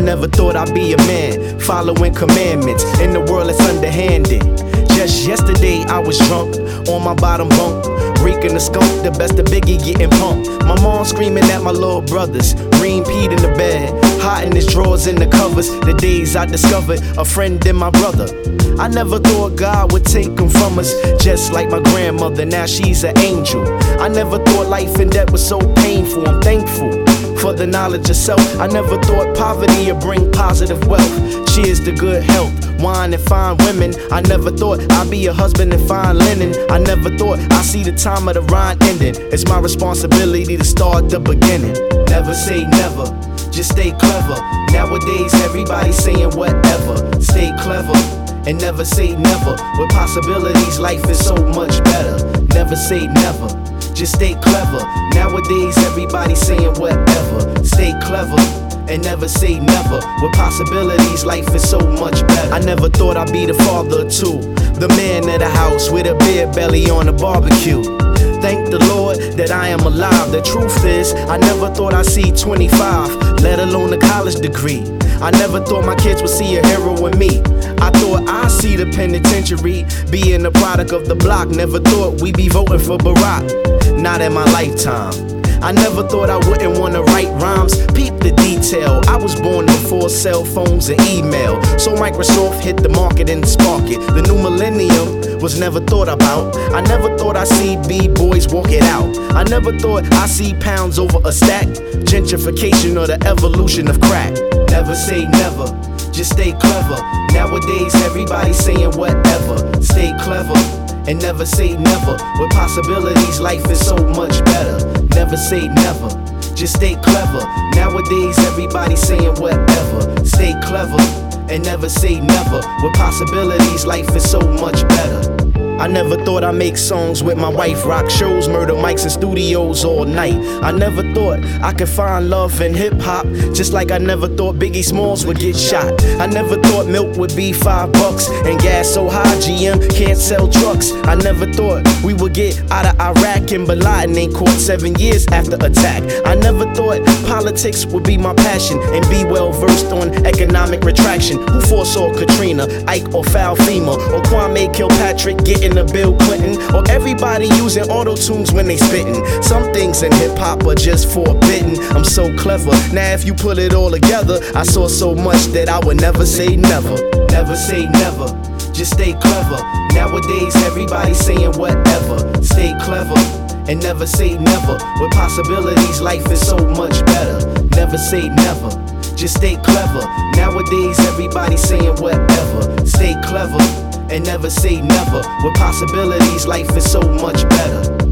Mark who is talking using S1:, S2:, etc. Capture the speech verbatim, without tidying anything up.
S1: never thought I'd be a man, following commandments in the world that's underhanded. Just yesterday I was drunk, on my bottom bunk, reeking the skunk, the best of Biggie getting pumped. My mom screaming at my little brothers, Green peed in the bed, hot in his drawers in the covers. The days I discovered a friend in my brother. I never thought God would take him from us, just like my grandmother, now she's an angel. I never thought life and death was so painful, I'm thankful for the knowledge of self. I never thought poverty would bring positive wealth. Cheers to good health, wine and fine women. I never thought I'd be a husband and fine linen. I never thought I'd see the time of the rhyme ending. It's my responsibility to start the beginning. Never say never, just stay clever. Nowadays everybody's saying whatever. Stay clever and never say never. With possibilities, life is so much better. Never say never, just stay clever. Nowadays everybody's saying whatever. Stay clever and never say never. With possibilities, life is so much better. I never thought I'd be the father of two, the man of the house with a beer belly on a barbecue. Thank the Lord that I am alive. The truth is, I never thought I'd see twenty-five, let alone a college degree. I never thought my kids would see a hero in me. I thought I'd see the penitentiary, being a product of the block. Never thought we'd be voting for Barack, not in my lifetime. I never thought I wouldn't wanna write rhymes. Peep the detail, I was born before cell phones and email. So Microsoft hit the market and spark it. The new millennium was never thought about. I never thought I'd see B-boys walk it out. I never thought I'd see pounds over a stack. Gentrification or the evolution of crack. Never say never, just stay clever. Nowadays everybody's saying whatever. Stay clever and never say never. With possibilities, life is so much better. Never say never, just stay clever. Nowadays everybody's saying whatever. Stay clever and never say never. With possibilities, life is so much better. I never thought I'd make songs with my wife, rock shows, murder mics and studios all night. I never thought I could find love in hip-hop, just like I never thought Biggie Smalls would get shot. I never thought milk would be five bucks and gas so high G M can't sell trucks. I never thought we would get out of Iraq and Bin Laden ain't caught seven years after attack. I never thought politics would be my passion and be well versed on economic retraction. Who foresaw Katrina, Ike or Foul FEMA, or Kwame Kilpatrick getting a Bill Clinton, or everybody using auto-tunes when they spittin'? Some things in hip-hop are just forbidden. I'm so clever, now if you put it all together, I saw so much that I would never say never. Never say never, just stay clever. Nowadays everybody's saying whatever. Stay clever and never say never. With possibilities, life is so much better. Never say never, just stay clever. Nowadays everybody's saying whatever. Stay clever and never say never. With possibilities, life is so much better.